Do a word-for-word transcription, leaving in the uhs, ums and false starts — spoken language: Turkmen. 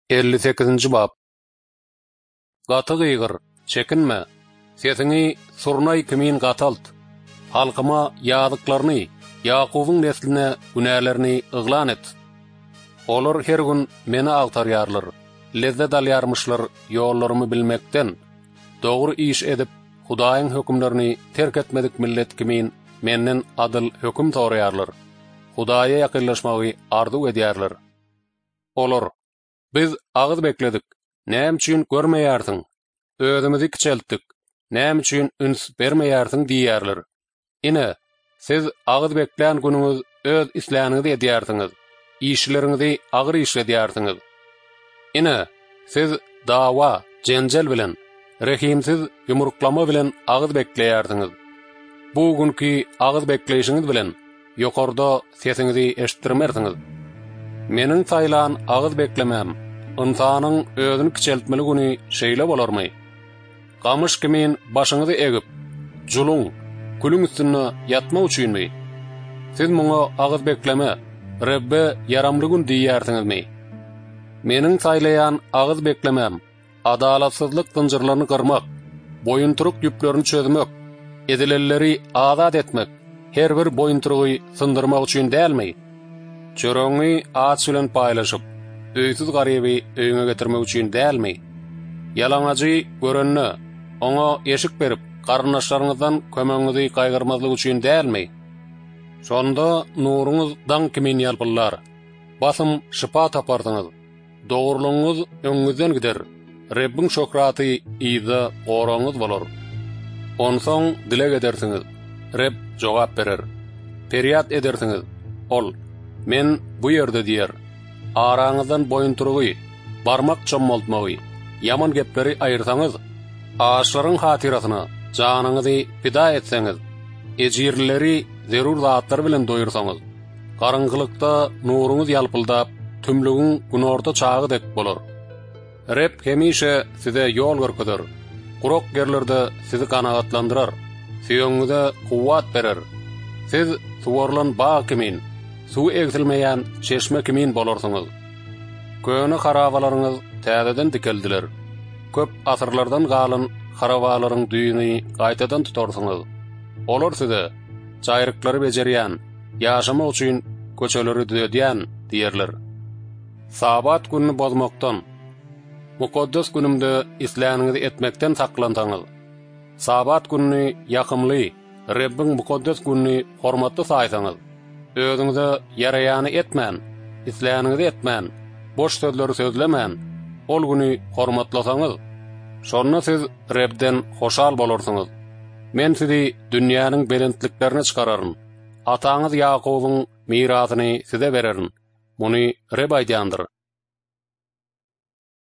elli sekizinji bab. Gatı gıygır, çekinme. Sesini surnay kimin gatalt. Halkıma yadıklarını, Yakub'un nesline günahlarını ıglan et. Olur her gün meni agtaryarlar, lezzet alyarmışlar yollarımı bilmekten. Doğru iş edip, Hudaýyň hökümlerini terk etmedik millet kimin menden adyl höküm torayarlar. Hudaýa ýakynlaşmagy arzu edýärler. Olur, biz agyz bekledik, näme üçin görmeýärsiň? Özümizi kiçeltdik, näme üçin üns bermeýärsiň diýýärler. Ine, siz agyz bekleýän günüňiz öz isläniňizi edýärsiňiz, işleriňizi agyr işledýärsiňiz. Ine, siz dawa, jenjel bilen, rehimsiz yumruklama bilen agyz bekleýärsiňiz. Bu günkü agyz bekleýişiňiz bilen ýokarda sesiňizi eşitdirmersiňiz. Meniň saýlan agyz beklemem, insanyň özüni kiçeltmeli güni şeýle bolarmy? Gamış kimin başyňyzy egip, juluň, külüň üstüne ýatmak üçinmi? Siz muňa agyz bekleme, Rebbe yaramly gün diýýärsiňizmi? Meniň saýlaýan agyz beklemem, adalatsızlyk zynjyrlaryny kırmak, boýunturuk ýüplerini çözmek, edilelleri azat etmek, her bir boýunturugy syndyrmak üçin dälmi? Çöreňi aç bilen paýlaşyp, öýsüz garyby öýüňe getirmek üçin dälmi? Ýalaňaçy görenne, oňa eşik berip, garnaşlaryňyzdan kömeňizi gaýgyrmazlyk üçin dälmi? Şonda nuruňyz daň kimin ýalpyllar, basym şipa tapardyňyz, dogrulygyňyz öňüňizden gider, Rebbiň şöhraty ýyza goraňyz bolar. Onsoň dilek edersiňiz, Reb jogap berer. Periýat edersiňiz, ol, men bu ýerde diýer. Araňyzdan boýunturugy, barmak çommaltmagy, ýaman gepleri aýyrsaňyz, aşlaryň hatyrasyna janyňyzy pida etseňiz, ejirleri zerur zatlar bilen doýursaňyz, garyňkylykda nuruňyz ýalpyldap, tümlügiň günorta çagydek bolar. Reb hemişe size ýol görkezler, gurok gerlerde sizi kanagatlandyrar, süýüňize kuwwat berer. Siz suwarlan ba kimin, suw egzilmeýän çeşme kimin bolarsyňyz. Köne harabalaryňyz täzeden dikeldiler. Köp asyrlardan galan harabalaryň düýüni gaýtadan tutarsyňyz. Olar size çaýryklary bejerýän, ýaşamak üçin köçeleri düýdýän diýerler. Sabat gününi bozmakdan, mukaddes günümde isläniňizi etmekden saklansaňyz, sabat gününi ýakymly, Rebbiň mukaddes gününi hormatly saýsaňyz, özüňize ýaraýany etmän, isläniňizi etmän, boş sözleri sözlemän, ol güni hormatlasaňyz, şonda siz Rebden hoşal bolarsyňyz. Men sizi dünýäniň belentliklerine çykararyn, ataňyz Ýakubyň mirasyny size bererin. Muny Reb aýdýandyr.